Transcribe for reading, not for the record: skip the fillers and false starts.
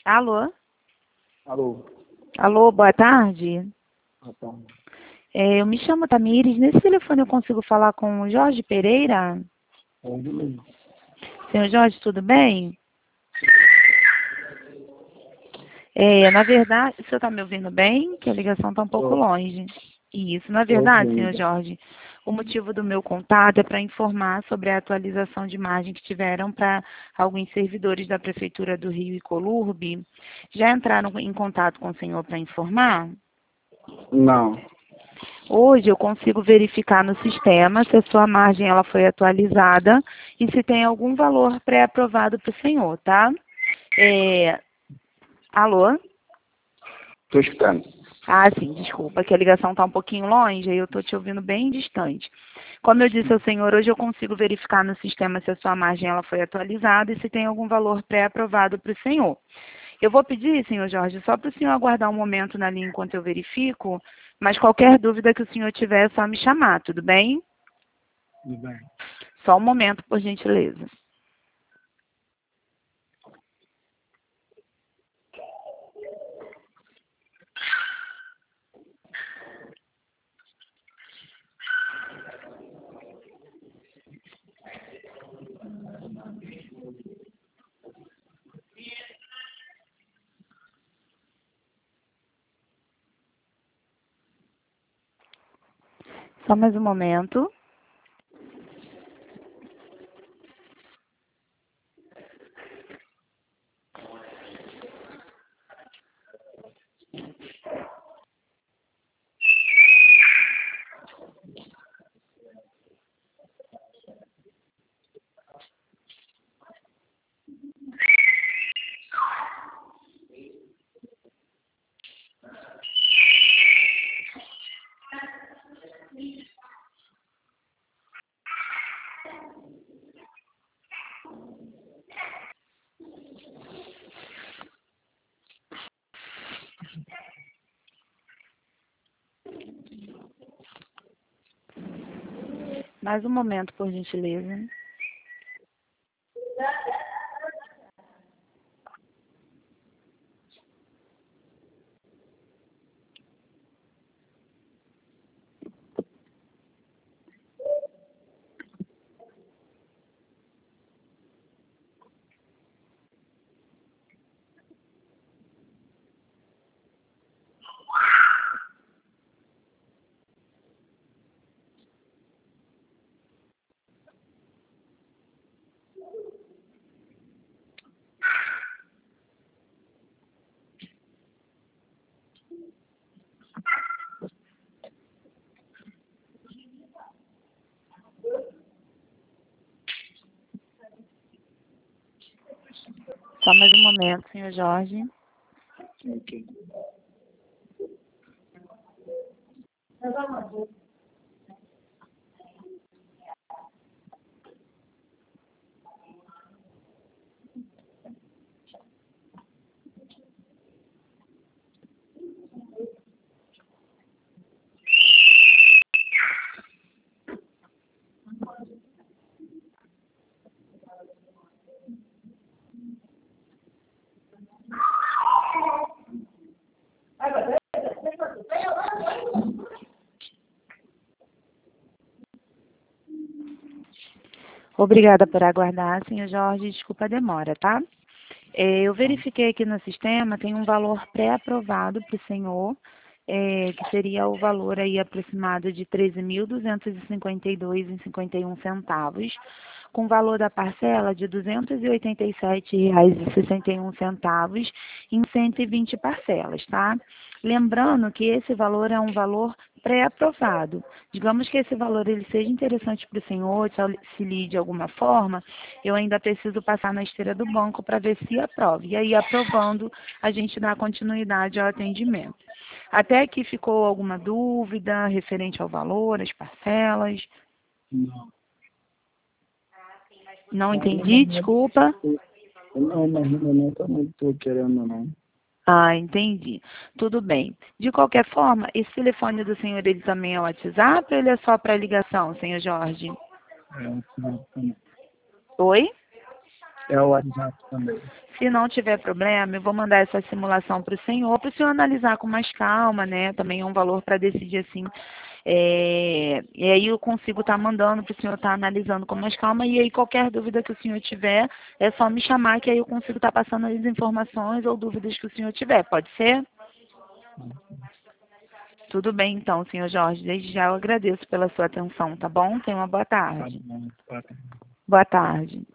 Alô? Alô. Alô, boa tarde. Boa tarde. Eu me chamo Tamires. Nesse telefone eu consigo falar com o Jorge Pereira? Onde mesmo? Senhor Jorge, tudo bem? Na verdade, o senhor está me ouvindo bem? Que a ligação está um pouco longe. Isso, na verdade, senhor Jorge, o motivo do meu contato é para informar sobre a atualização de imagem que tiveram para alguns servidores da Prefeitura do Rio e Colurbe. Já entraram em contato com o senhor para informar? Não. Hoje eu consigo verificar no sistema se a sua margem ela foi atualizada e se tem algum valor pré-aprovado para o senhor, tá? Alô? Estou escutando. Ah, sim, desculpa, que a ligação está um pouquinho longe e eu estou te ouvindo bem distante. Como eu disse ao senhor, hoje eu consigo verificar no sistema se a sua margem ela foi atualizada e se tem algum valor pré-aprovado para o senhor. Eu vou pedir, senhor Jorge, só para o senhor aguardar um momento na linha enquanto eu verifico, mas qualquer dúvida que o senhor tiver é só me chamar, tudo bem? Tudo bem. Só um momento, por gentileza. Só mais um momento. Mais um momento, por gentileza. Só mais um momento, senhor Jorge. Ok. Obrigada por aguardar, senhor Jorge. Desculpa a demora, tá? Eu verifiquei aqui no sistema, tem um valor pré-aprovado para o senhor, que seria o valor aí aproximado de R$ 13.252,51, com o valor da parcela de R$ 287,61 em 120 parcelas, tá? Lembrando que esse valor é um valor pré-aprovado. Digamos que esse valor ele seja interessante para o senhor, se auxilie de alguma forma, eu ainda preciso passar na esteira do banco para ver se aprova. E aí, aprovando, a gente dá continuidade ao atendimento. Até aqui ficou alguma dúvida referente ao valor, às parcelas? Não. Não entendi, desculpa. Não, mas no momento eu não estou querendo, não. Ah, entendi. Tudo bem. De qualquer forma, esse telefone do senhor, ele também é o WhatsApp ou ele é só para ligação, senhor Jorge? É, sim. Oi? É o WhatsApp também. Se não tiver problema, eu vou mandar essa simulação para o senhor analisar com mais calma, né? Também é um valor para decidir assim. E aí eu consigo estar mandando para o senhor estar analisando com mais calma. E aí qualquer dúvida que o senhor tiver, é só me chamar que aí eu consigo estar passando as informações ou dúvidas que o senhor tiver. Pode ser? Tudo bem então, senhor Jorge. Desde já eu agradeço pela sua atenção, tá bom? Tenha uma boa Tá tarde. bom. Boa tarde.